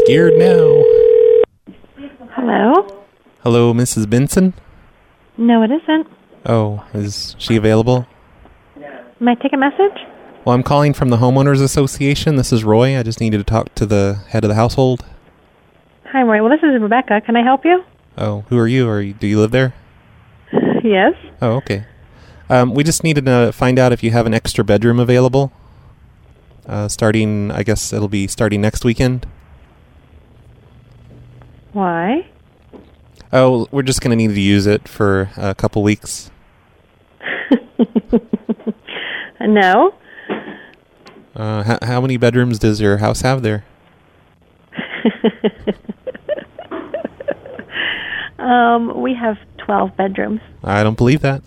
scared now. Hello? Hello, Mrs. Benson? No, it isn't. Oh, is she available? May I take a message? Well, I'm calling from the Homeowners Association. This is Roy. I just needed to talk to the head of the household. Hi, Roy. Well, this is Rebecca. Can I help you? Oh, who are you? Do you live there? Yes. Oh, okay. We just needed to find out if you have an extra bedroom available. I guess it'll be starting next weekend. Why? Oh, we're just going to need to use it for a couple weeks. No. How many bedrooms does your house have there? We have 12 bedrooms. I don't believe that.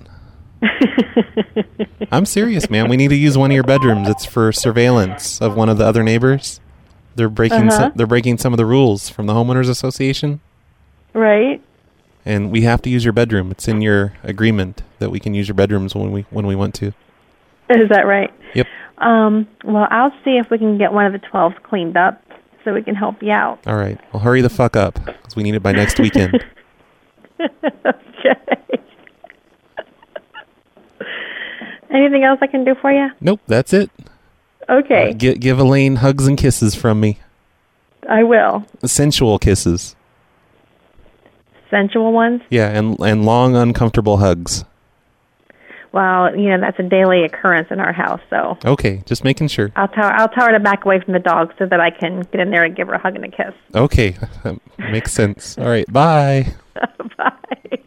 I'm serious, man. We need to use one of your bedrooms. It's for surveillance of one of the other neighbors. They're breaking they're breaking some of the rules from the Homeowners Association. Right. And we have to use your bedroom. It's in your agreement that we can use your bedrooms when we want to. Is that right? Yep. Well, I'll see if we can get one of the 12 cleaned up so we can help you out. All right. Well, hurry the fuck up because we need it by next weekend. Okay. Anything else I can do for you? Nope, that's it. Okay. Give Elaine hugs and kisses from me. I will. Sensual kisses. Sensual ones? Yeah, and long, uncomfortable hugs. Well, that's a daily occurrence in our house, so. Okay, just making sure. I'll tell her to back away from the dog so that I can get in there and give her a hug and a kiss. Okay, makes sense. All right, bye. Bye.